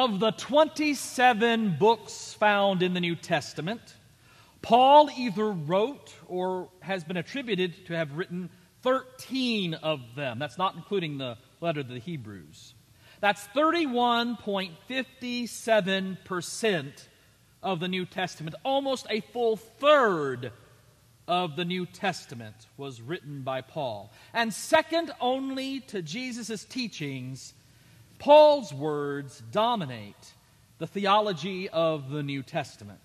Of the 27 books found in the New Testament, Paul either wrote or has been attributed to have written 13 of them. That's not including the letter to the Hebrews. That's 31.57% of the New Testament. Almost a full third of the New Testament was written by Paul. And second only to Jesus' teachings, Paul's words dominate the theology of the New Testament.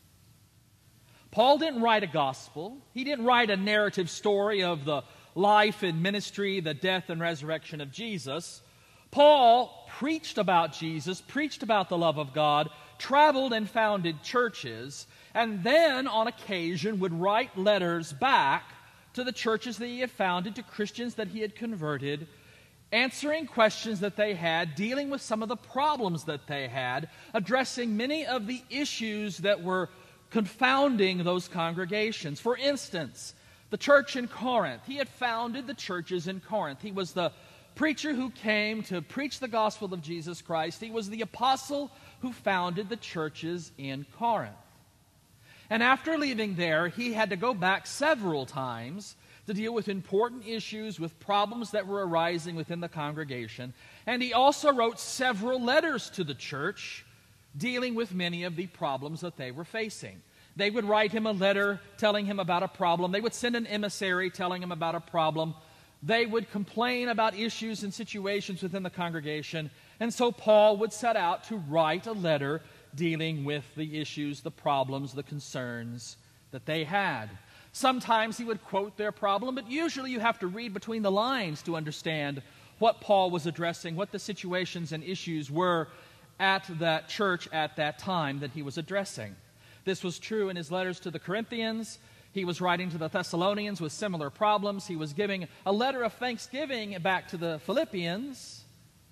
Paul didn't write a gospel. He didn't write a narrative story of the life and ministry, the death and resurrection of Jesus. Paul preached about Jesus, preached about the love of God, traveled and founded churches, and then on occasion would write letters back to the churches that he had founded, to Christians that he had converted, answering questions that they had, dealing with some of the problems that they had, addressing many of the issues that were confounding those congregations. For instance, the church in Corinth. He had founded the churches in Corinth. He was the preacher who came to preach the gospel of Jesus Christ. He was the apostle who founded the churches in Corinth. And after leaving there, he had to go back several times to deal with important issues, with problems that were arising within the congregation. And he also wrote several letters to the church dealing with many of the problems that they were facing. They would write him a letter telling him about a problem. They would send an emissary telling him about a problem. They would complain about issues and situations within the congregation. And so Paul would set out to write a letter dealing with the issues, the problems, the concerns that they had. Sometimes he would quote their problem, but usually you have to read between the lines to understand what Paul was addressing, what the situations and issues were at that church at that time that he was addressing. This was true in his letters to the Corinthians. He was writing to the Thessalonians with similar problems. He was giving a letter of thanksgiving back to the Philippians.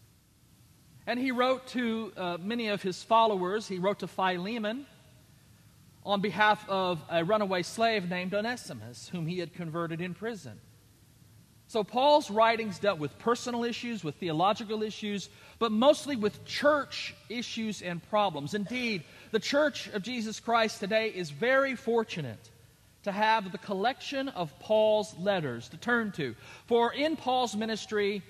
And he wrote to many of his followers. He wrote to Philemon on behalf of a runaway slave named Onesimus, whom he had converted in prison. So Paul's writings dealt with personal issues, with theological issues, but mostly with church issues and problems. Indeed, the Church of Jesus Christ today is very fortunate to have the collection of Paul's letters to turn to. For in Paul's ministry,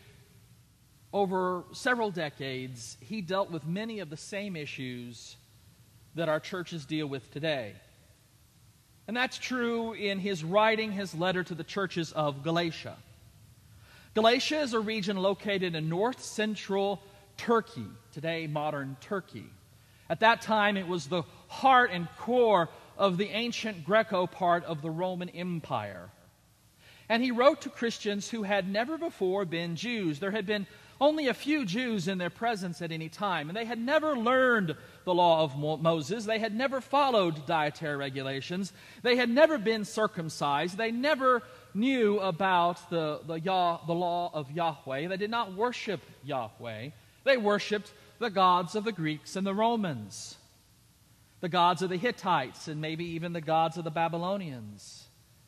over several decades, he dealt with many of the same issues that our churches deal with today. And that's true in his writing his letter to the churches of Galatia. Galatia is a region located in north-central Turkey, today modern Turkey. At that time, it was the heart and core of the ancient Greco part of the Roman Empire. And he wrote to Christians who had never before been Jews. There had been only a few Jews in their presence at any time, and they had never learned the law of Moses. They had never followed dietary regulations. They had never been circumcised. They never knew about the law of Yahweh. They did not worship Yahweh. They worshipped the gods of the Greeks and the Romans, the gods of the Hittites, and maybe even the gods of the Babylonians.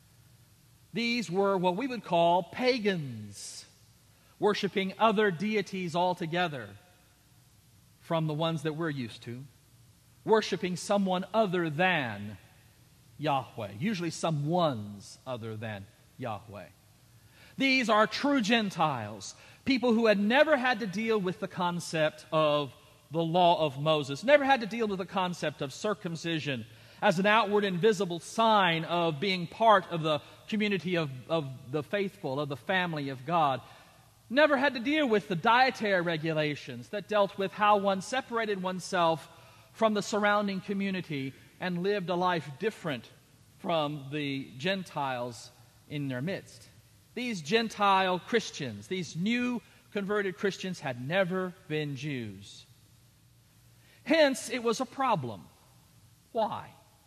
These were what we would call pagans, worshiping other deities altogether from the ones that we're used to, worshiping someone other than Yahweh, usually someone's other than Yahweh. These are true Gentiles, people who had never had to deal with the concept of the law of Moses, never had to deal with the concept of circumcision as an outward and visible sign of being part of the community of the faithful, of the family of God. Never had to deal with the dietary regulations that dealt with how one separated oneself from the surrounding community and lived a life different from the Gentiles in their midst. These Gentile Christians, these new converted Christians, had never been Jews. Hence, it was a problem. Why?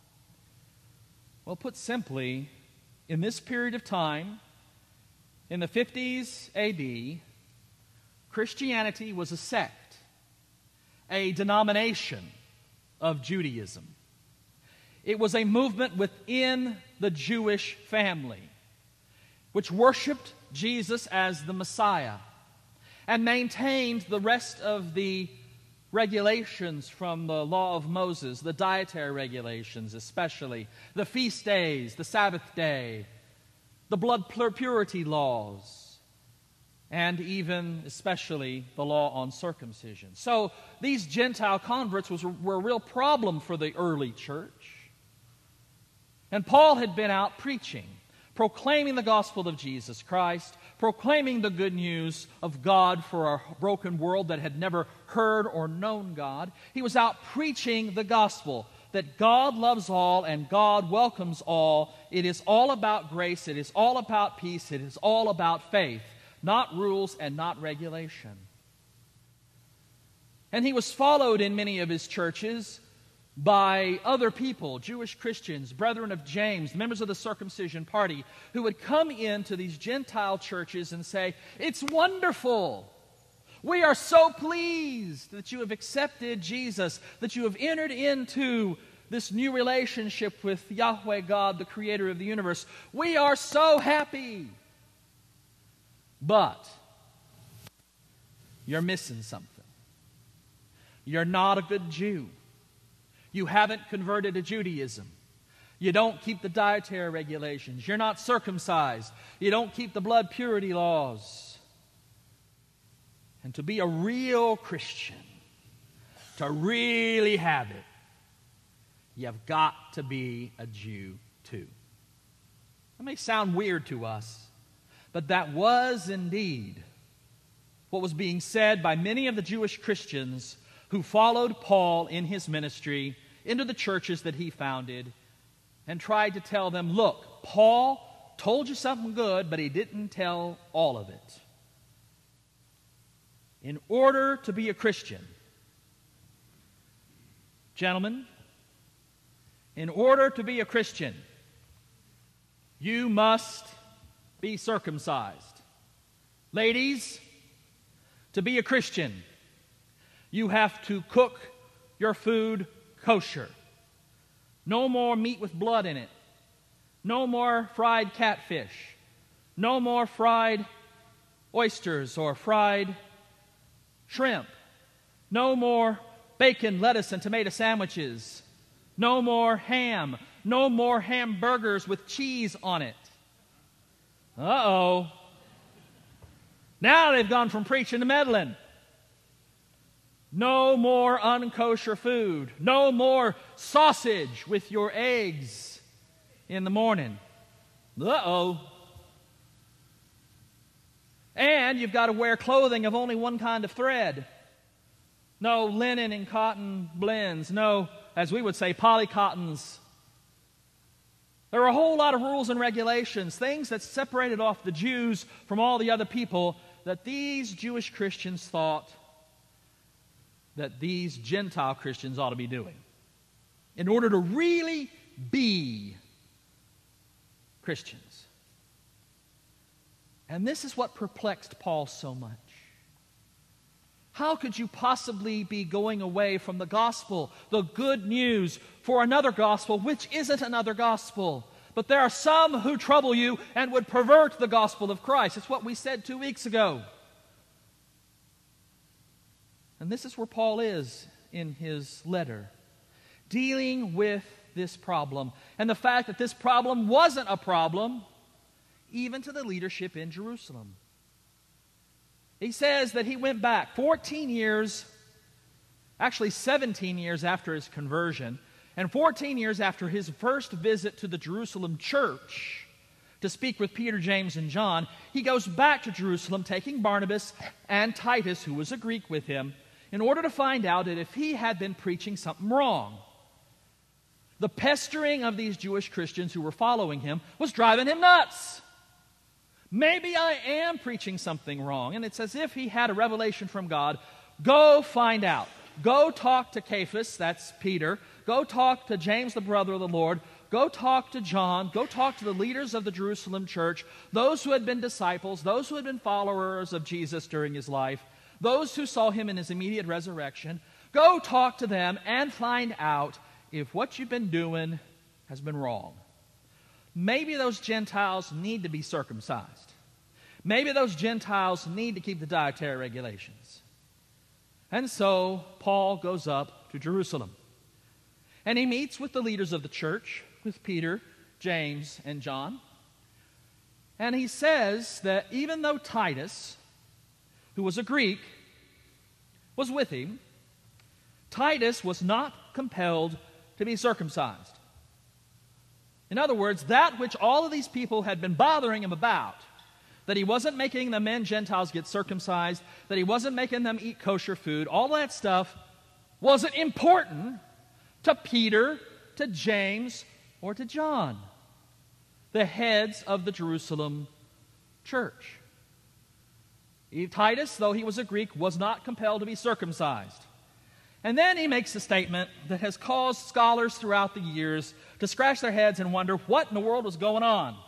Well, put simply, in this period of time, in the 50s AD, Christianity was a sect, a denomination of Judaism. It was a movement within the Jewish family, which worshiped Jesus as the Messiah and maintained the rest of the regulations from the law of Moses, the dietary regulations especially, the feast days, the Sabbath day, the blood purity laws, and even especially the law on circumcision. So these Gentile converts were a real problem for the early church. And Paul had been out preaching, proclaiming the gospel of Jesus Christ, proclaiming the good news of God for a broken world that had never heard or known God. He was out preaching the gospel, that God loves all and God welcomes all. It is all about grace. It is all about peace. It is all about faith, not rules and not regulation. And he was followed in many of his churches by other people, Jewish Christians, brethren of James, members of the circumcision party, who would come into these Gentile churches and say, "It's wonderful. We are so pleased that you have accepted Jesus, that you have entered into this new relationship with Yahweh God, the creator of the universe. We are so happy. But you're missing something. You're not a good Jew. You haven't converted to Judaism. You don't keep the dietary regulations. You're not circumcised. You don't keep the blood purity laws. And to be a real Christian, to really have it, you've got to be a Jew too." That may sound weird to us, but that was indeed what was being said by many of the Jewish Christians who followed Paul in his ministry into the churches that he founded and tried to tell them, "Look, Paul told you something good, but he didn't tell all of it." In order to be a Christian, gentlemen, in order to be a Christian, you must be circumcised. Ladies, to be a Christian, you have to cook your food kosher. No more meat with blood in it. No more fried catfish. No more fried oysters or fried shrimp. No more bacon, lettuce, and tomato sandwiches. No more ham. No more hamburgers with cheese on it. Uh-oh. Now they've gone from preaching to meddling. No more unkosher food. No more sausage with your eggs in the morning. Uh-oh. And you've got to wear clothing of only one kind of thread. No linen and cotton blends. No, as we would say, polycottons. There are a whole lot of rules and regulations, things that separated off the Jews from all the other people that these Jewish Christians thought that these Gentile Christians ought to be doing in order to really be Christians. And this is what perplexed Paul so much. How could you possibly be going away from the gospel, the good news, for another gospel which isn't another gospel? But there are some who trouble you and would pervert the gospel of Christ. It's what we said 2 weeks ago. And this is where Paul is in his letter, dealing with this problem and the fact that this problem wasn't a problem even to the leadership in Jerusalem. He says that he went back 14 years, actually 17 years after his conversion, and 14 years after his first visit to the Jerusalem church to speak with Peter, James, and John. He goes back to Jerusalem, taking Barnabas and Titus, who was a Greek, with him, in order to find out that if he had been preaching something wrong. The pestering of these Jewish Christians who were following him was driving him nuts. Maybe I am preaching something wrong. And it's as if he had a revelation from God. Go find out. Go talk to Cephas, that's Peter. Go talk to James, the brother of the Lord. Go talk to John. Go talk to the leaders of the Jerusalem church, those who had been disciples, those who had been followers of Jesus during his life, those who saw him in his immediate resurrection. Go talk to them and find out if what you've been doing has been wrong. Maybe those Gentiles need to be circumcised. Maybe those Gentiles need to keep the dietary regulations. And so Paul goes up to Jerusalem. And he meets with the leaders of the church, with Peter, James, and John. And he says that even though Titus, who was a Greek, was with him, Titus was not compelled to be circumcised. In other words, that which all of these people had been bothering him about, that he wasn't making the men Gentiles get circumcised, that he wasn't making them eat kosher food, all that stuff wasn't important to Peter, to James, or to John, the heads of the Jerusalem church. Titus, though he was a Greek, was not compelled to be circumcised. And then he makes a statement that has caused scholars throughout the years to scratch their heads and wonder what in the world was going on.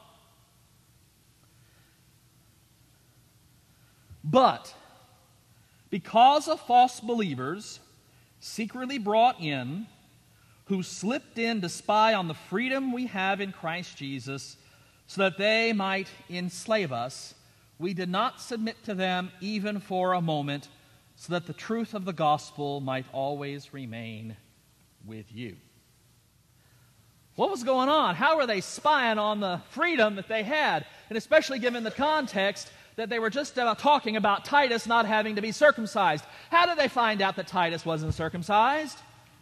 But because of false believers secretly brought in, who slipped in to spy on the freedom we have in Christ Jesus, so that they might enslave us, we did not submit to them even for a moment, so that the truth of the gospel might always remain with you. What was going on? How were they spying on the freedom that they had? And especially given the context that they were just talking about Titus not having to be circumcised. How did they find out that Titus wasn't circumcised?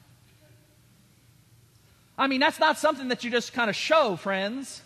I mean, that's not something that you just kind of show, friends.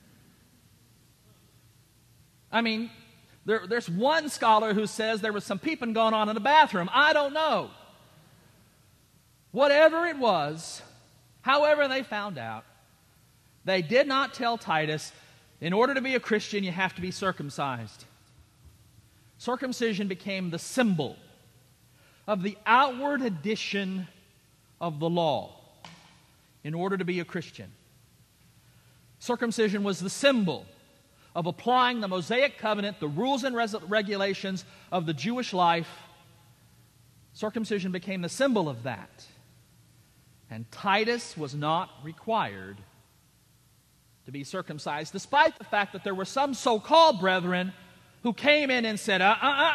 I mean, there's one scholar who says there was some peeping going on in the bathroom. I don't know. Whatever it was, however they found out, they did not tell Titus, in order to be a Christian, you have to be circumcised. Circumcision became the symbol of the outward addition of the law in order to be a Christian. Circumcision was the symbol of applying the Mosaic covenant, the rules and regulations of the Jewish life. Circumcision became the symbol of that. And Titus was not required to be circumcised, despite the fact that there were some so-called brethren who came in and said,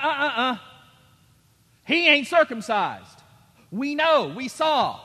he ain't circumcised. We know, we saw.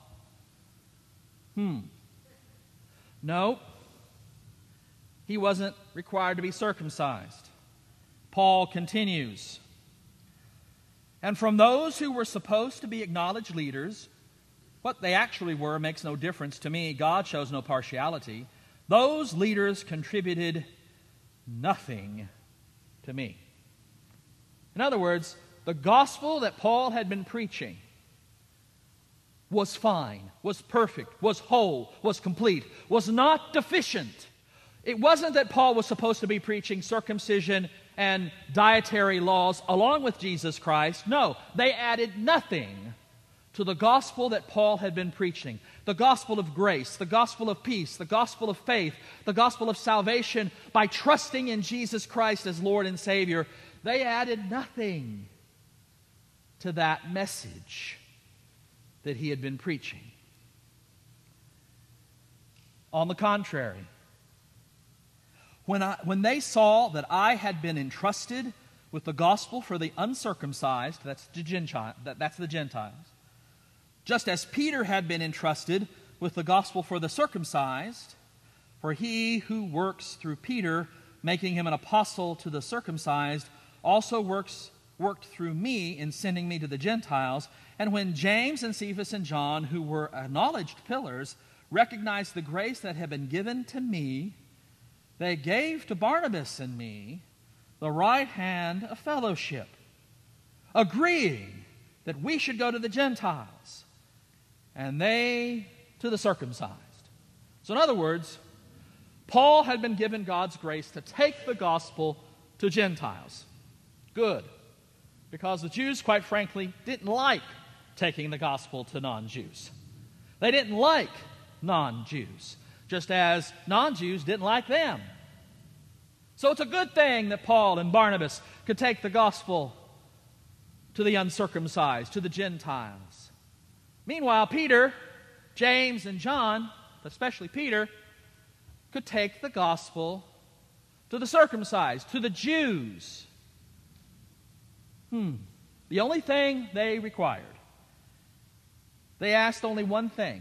No, he wasn't required to be circumcised. Paul continues, and from those who were supposed to be acknowledged leaders, what they actually were makes no difference to me. God shows no partiality. Those leaders contributed nothing to me. In other words, the gospel that Paul had been preaching was fine, was perfect, was whole, was complete, was not deficient. It wasn't that Paul was supposed to be preaching circumcision and dietary laws along with Jesus Christ. No, they added nothing to the gospel that Paul had been preaching. The gospel of grace, the gospel of peace, the gospel of faith, the gospel of salvation by trusting in Jesus Christ as Lord and Savior. They added nothing to that message that he had been preaching. On the contrary, when they saw that I had been entrusted with the gospel for the uncircumcised, that's the Gentiles, just as Peter had been entrusted with the gospel for the circumcised, for he who works through Peter, making him an apostle to the circumcised, also worked through me in sending me to the Gentiles. And when James and Cephas and John, who were acknowledged pillars, recognized the grace that had been given to me, they gave to Barnabas and me the right hand of fellowship, agreeing that we should go to the Gentiles, and they to the circumcised. So in other words, Paul had been given God's grace to take the gospel to Gentiles. Good. Because the Jews, quite frankly, didn't like taking the gospel to non-Jews. They didn't like non-Jews, just as non-Jews didn't like them. So it's a good thing that Paul and Barnabas could take the gospel to the uncircumcised, to the Gentiles. Meanwhile, Peter, James, and John, especially Peter, could take the gospel to the circumcised, to the Jews. The only thing they required. They asked only one thing: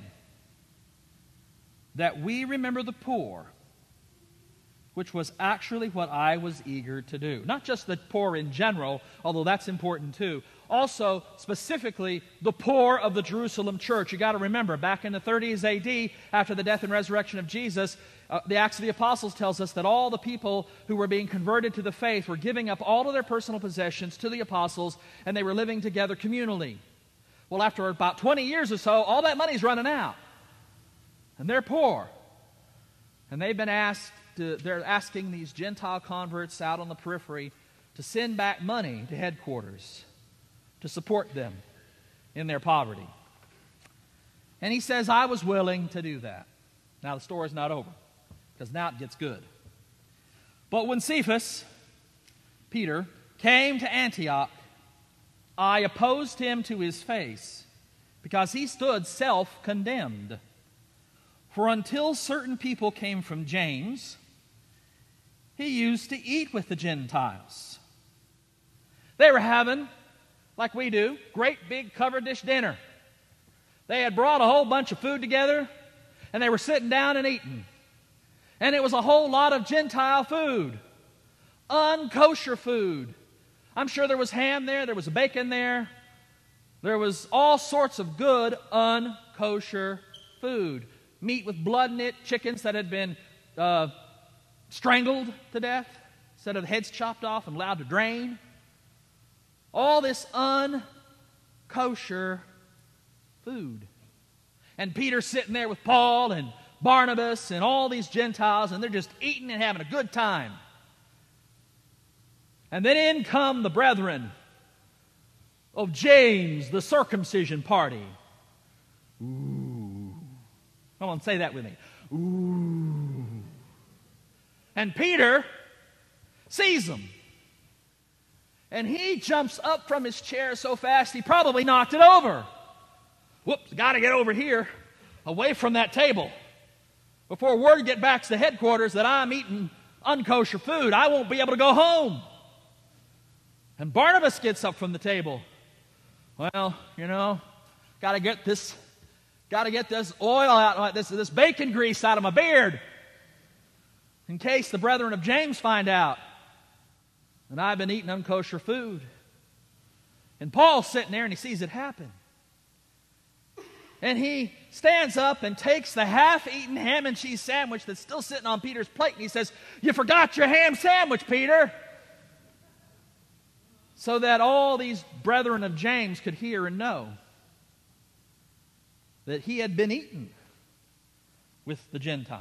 that we remember the poor, which was actually what I was eager to do. Not just the poor in general, although that's important too. Also, specifically, the poor of the Jerusalem church. You got to remember, back in the 30s AD, after the death and resurrection of Jesus, the Acts of the Apostles tells us that all the people who were being converted to the faith were giving up all of their personal possessions to the apostles, and they were living together communally. Well, after about 20 years or so, all that money's running out. And they're poor. And they've been they're asking these Gentile converts out on the periphery to send back money to headquarters to support them in their poverty. And he says, I was willing to do that. Now the story's not over, because now it gets good. But when Cephas, Peter, came to Antioch, I opposed him to his face, because he stood self-condemned. For until certain people came from James, he used to eat with the Gentiles. They were having, like we do, great big covered dish dinner. They had brought a whole bunch of food together, and they were sitting down and eating. And it was a whole lot of Gentile food, unkosher food. I'm sure there was ham there was bacon there. There was all sorts of good unkosher food. Meat with blood in it, chickens that had been strangled to death instead of the heads chopped off and allowed to drain. All this unkosher food. And Peter's sitting there with Paul and Barnabas and all these Gentiles, and they're just eating and having a good time. And then in come the brethren of James, the circumcision party. Ooh. Come on, say that with me. Ooh. And Peter sees them. And he jumps up from his chair so fast he probably knocked it over. Whoops, got to get over here, away from that table, before word get back to the headquarters that I'm eating unkosher food. I won't be able to go home. And Barnabas gets up from the table. Well, got to get this oil out, this bacon grease out of my beard, in case the brethren of James find out that I've been eating unkosher food. And Paul's sitting there and he sees it happen. And he stands up and takes the half-eaten ham and cheese sandwich that's still sitting on Peter's plate, and he says, "You forgot your ham sandwich, Peter." So that all these brethren of James could hear and know that he had been eaten with the Gentiles.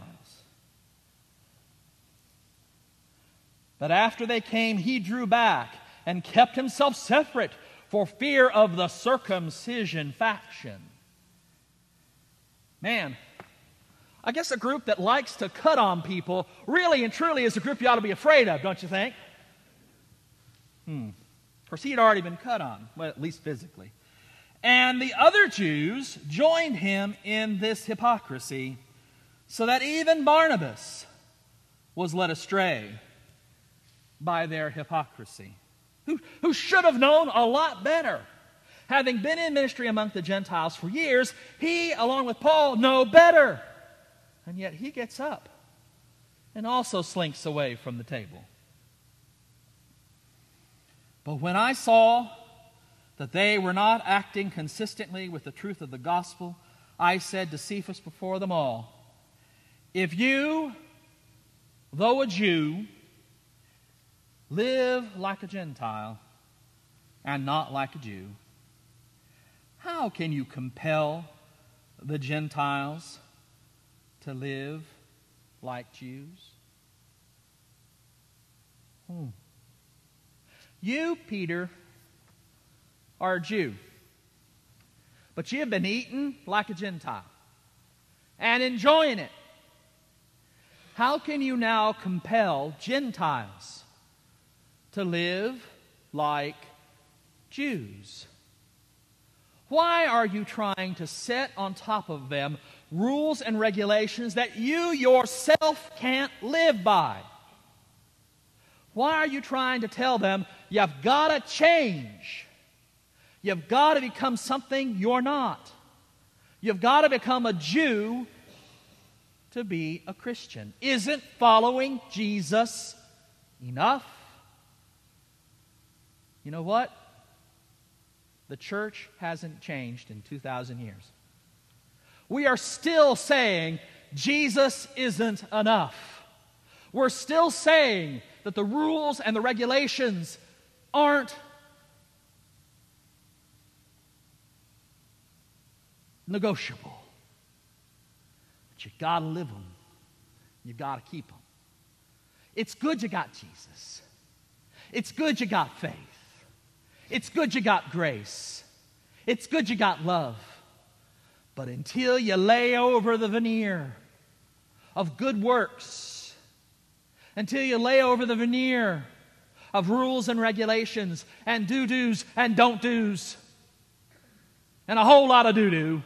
But after they came, he drew back and kept himself separate for fear of the circumcision faction. Man, I guess a group that likes to cut on people really and truly is a group you ought to be afraid of, don't you think? Of course, he had already been cut on, well, at least physically. And the other Jews joined him in this hypocrisy, so that even Barnabas was led astray by their hypocrisy. Who should have known a lot better. Having been in ministry among the Gentiles for years, he, along with Paul, know better. And yet he gets up and also slinks away from the table. But when I saw that they were not acting consistently with the truth of the gospel, I said to Cephas before them all, "If you, though a Jew, live like a Gentile and not like a Jew, how can you compel the Gentiles to live like Jews?" You, Peter, are a Jew, but you have been eating like a Gentile and enjoying it. How can you now compel Gentiles to live like Jews? Why are you trying to set on top of them rules and regulations that you yourself can't live by? Why are you trying to tell them you've got to change You've got to become something you're not. You've got to become a Jew to be a Christian. Isn't following Jesus enough? You know what? The church hasn't changed in 2,000 years. We are still saying Jesus isn't enough. We're still saying that the rules and the regulations aren't negotiable. But you got to live them. You got to keep them. It's good you got Jesus. It's good you got faith. It's good you got grace. It's good you got love. But until you lay over the veneer of good works, until you lay over the veneer of rules and regulations and do-dos and don't-dos and a whole lot of do-do,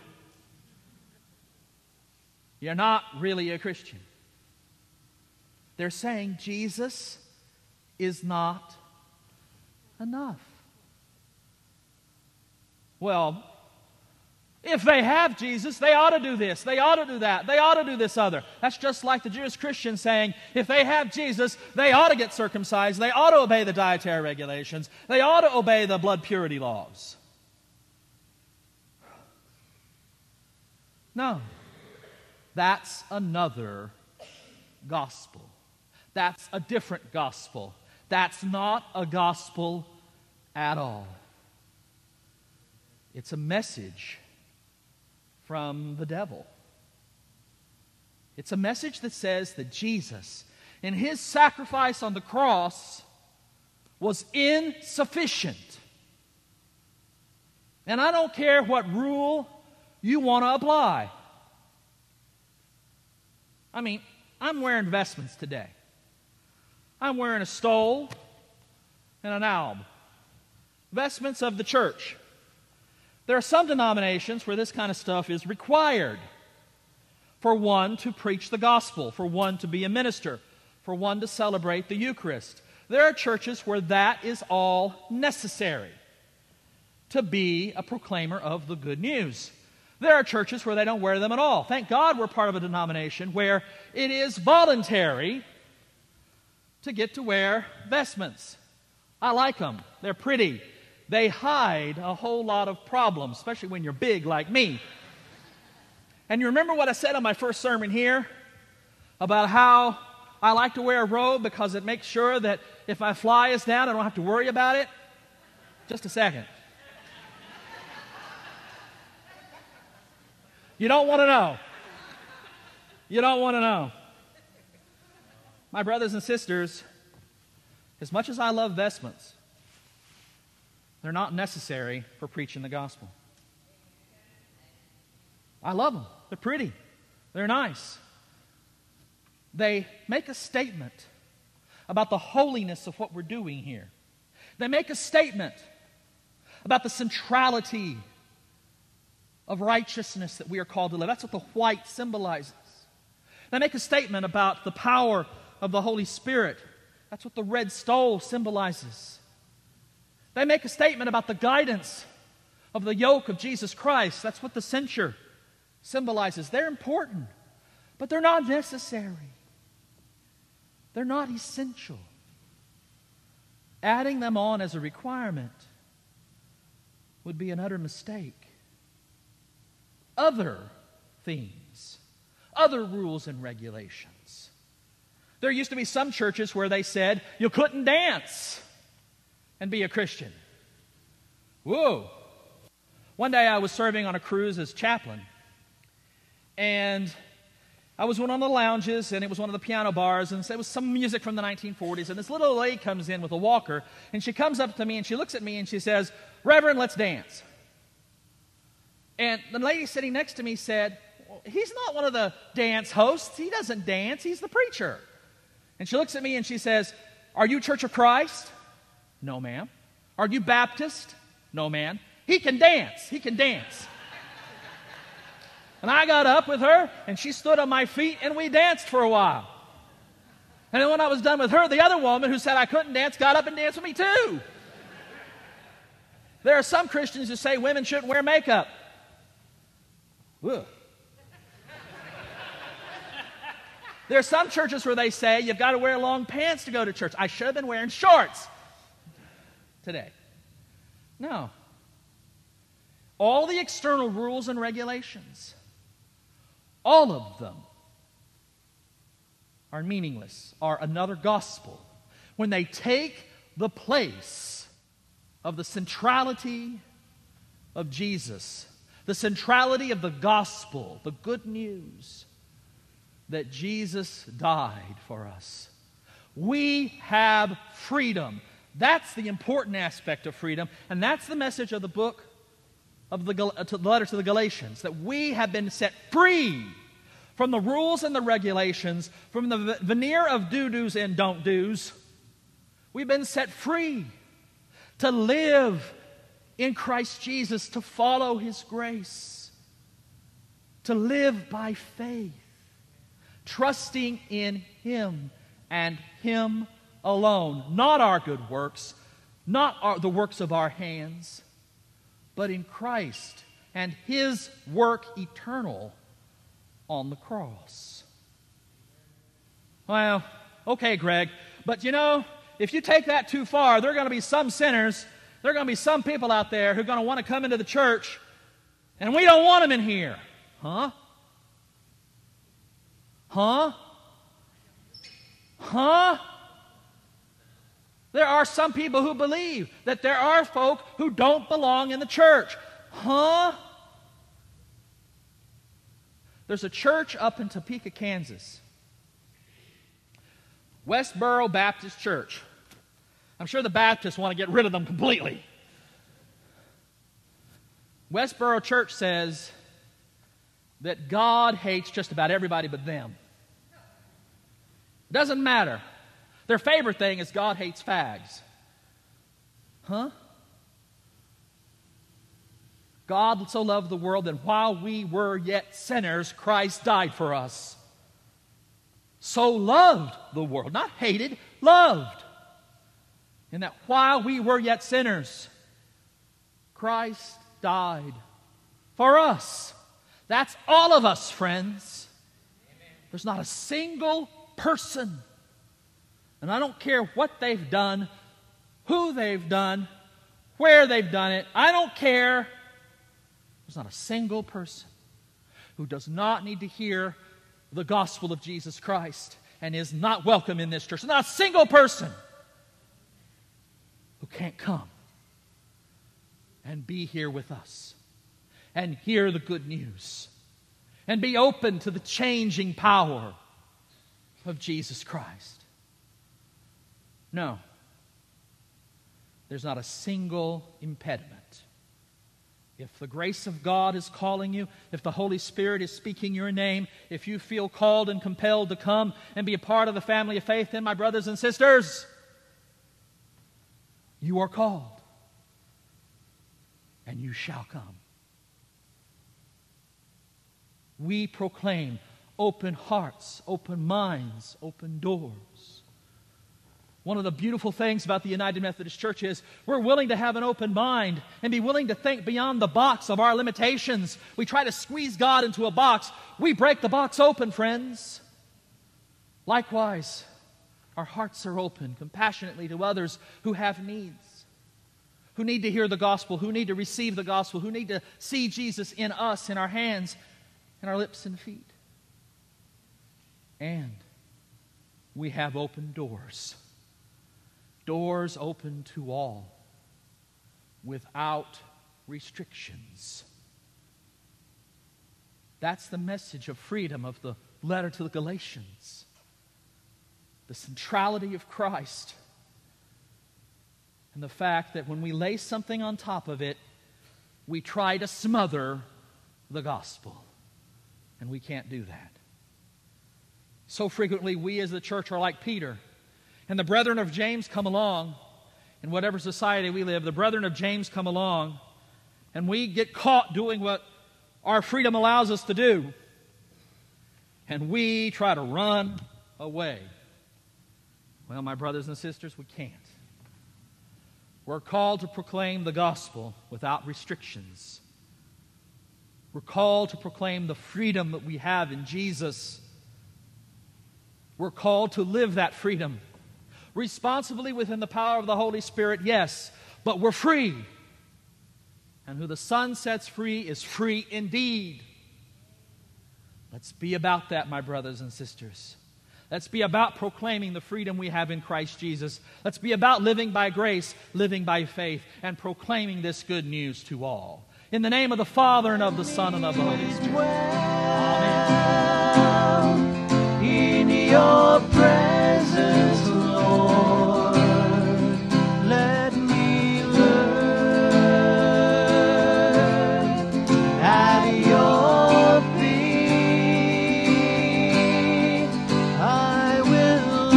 you're not really a Christian. They're saying Jesus is not enough. Well, if they have Jesus, they ought to do this, they ought to do that, they ought to do this other. That's just like the Jewish Christian saying, if they have Jesus, they ought to get circumcised, they ought to obey the dietary regulations, they ought to obey the blood purity laws. No. That's another gospel. That's a different gospel. That's not a gospel at all. It's a message from the devil. It's a message that says that Jesus, in his sacrifice on the cross, was insufficient. And I don't care what rule you want to apply. I mean, I'm wearing vestments today. I'm wearing a stole and an alb. Vestments of the church. There are some denominations where this kind of stuff is required for one to preach the gospel, for one to be a minister, for one to celebrate the Eucharist. There are churches where that is all necessary to be a proclaimer of the good news. There are churches where they don't wear them at all. Thank God we're part of a denomination where it is voluntary to get to wear vestments. I like them. They're pretty. They hide a whole lot of problems, especially when you're big like me. And you remember what I said on my first sermon here about how I like to wear a robe because it makes sure that if my fly is down, I don't have to worry about it? Just a second. You don't want to know. You don't want to know. My brothers and sisters, as much as I love vestments, they're not necessary for preaching the gospel. I love them. They're pretty. They're nice. They make a statement about the holiness of what we're doing here. They make a statement about the centrality of righteousness that we are called to live. That's what the white symbolizes. They make a statement about the power of the Holy Spirit. That's what the red stole symbolizes. They make a statement about the guidance of the yoke of Jesus Christ. That's what the censer symbolizes. They're important, but they're not necessary. They're not essential. Adding them on as a requirement would be an utter mistake. Other things, other rules and regulations. There used to be some churches where they said you couldn't dance and be a Christian. Whoa. One day I was serving on a cruise as chaplain, and I was one of the lounges, and it was one of the piano bars, and it was some music from the 1940s, and this little lady comes in with a walker, and she comes up to me, and she looks at me, and she says, "Reverend, let's dance." And the lady sitting next to me said, "Well, he's not one of the dance hosts. He doesn't dance. He's the preacher." And she looks at me, and she says, "Are you Church of Christ?" "No, ma'am." "Are you Baptist?" "No, ma'am." "He can dance. He can dance." And I got up with her, and she stood on my feet, and we danced for a while. And then when I was done with her, the other woman who said I couldn't dance got up and danced with me too. There are some Christians who say women shouldn't wear makeup. Ugh. There are some churches where they say you've got to wear long pants to go to church. I should have been wearing shorts today. No. All the external rules and regulations, all of them are meaningless, are another gospel when they take the place of the centrality of Jesus, the centrality of the gospel, the good news that Jesus died for us. We have freedom. That's the important aspect of freedom, and that's the message of the book of the letter to the Galatians, that we have been set free from the rules and the regulations, from the veneer of do-dos and don't-dos. We've been set free to live in Christ Jesus, to follow His grace, to live by faith, trusting in Him and Him alone. Not our good works, not the works of our hands, but in Christ and His work eternal on the cross. Well, okay, Greg, but you know, if you take that too far, there are going to be some sinners, there are going to be some people out there who are going to want to come into the church, and we don't want them in here. Huh? Huh? Huh? There are some people who believe that there are folk who don't belong in the church. Huh? There's a church up in Topeka, Kansas. Westboro Baptist Church. I'm sure the Baptists want to get rid of them completely. Westboro Church says that God hates just about everybody but them. It doesn't matter. Their favorite thing is God hates fags. Huh? God so loved the world that while we were yet sinners, Christ died for us. So loved the world, not hated, loved. And that while we were yet sinners, Christ died for us. That's all of us, friends. There's not a single person, and I don't care what they've done, who they've done, where they've done it. I don't care. There's not a single person who does not need to hear the gospel of Jesus Christ and is not welcome in this church. There's not a single person who can't come and be here with us and hear the good news and be open to the changing power of Jesus Christ. No. There's not a single impediment. If the grace of God is calling you, if the Holy Spirit is speaking your name, if you feel called and compelled to come and be a part of the family of faith, then my brothers and sisters, you are called and you shall come. We proclaim open hearts, open minds, open doors. One of the beautiful things about the United Methodist Church is we're willing to have an open mind and be willing to think beyond the box of our limitations. We try to squeeze God into a box. We break the box open, friends. Likewise, our hearts are open compassionately to others who have needs, who need to hear the gospel, who need to receive the gospel, who need to see Jesus in us, in our hands, in our lips and feet. And we have open doors. Doors open to all, without restrictions. That's the message of freedom of the letter to the Galatians. The centrality of Christ. And the fact that when we lay something on top of it, we try to smother the gospel. And we can't do that. So frequently we as the church are like Peter. And the brethren of James come along, in whatever society we live, the brethren of James come along, and we get caught doing what our freedom allows us to do. And we try to run away. Well, my brothers and sisters, we can't. We're called to proclaim the gospel without restrictions. We're called to proclaim the freedom that we have in Jesus. We're called to live that freedom responsibly within the power of the Holy Spirit, yes, but we're free. And who the Son sets free is free indeed. Let's be about that, my brothers and sisters. Let's be about proclaiming the freedom we have in Christ Jesus. Let's be about living by grace, living by faith, and proclaiming this good news to all. In the name of the Father, and of the Son, and of the Holy Spirit. Amen. In your presence, Lord, let me learn at your feet. I will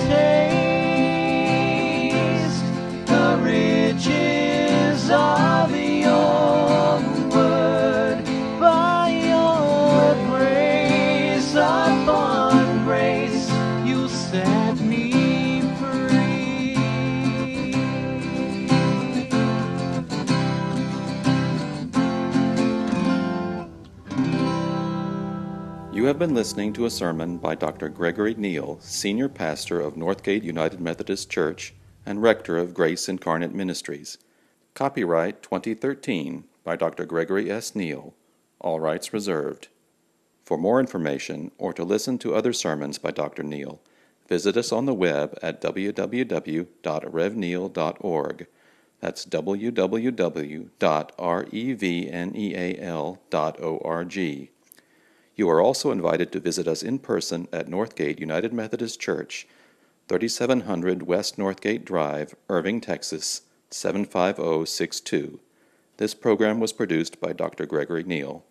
taste the riches of your word. By your grace upon grace, you set me free. You have been listening to a sermon by Dr. Gregory Neal, Senior Pastor of Northgate United Methodist Church and Rector of Grace Incarnate Ministries. Copyright 2013 by Dr. Gregory S. Neal. All rights reserved. For more information or to listen to other sermons by Dr. Neal, visit us on the web at www.revneal.org. That's www.revneal.org. You are also invited to visit us in person at Northgate United Methodist Church, 3700 West Northgate Drive, Irving, Texas, 75062. This program was produced by Dr. Gregory Neal.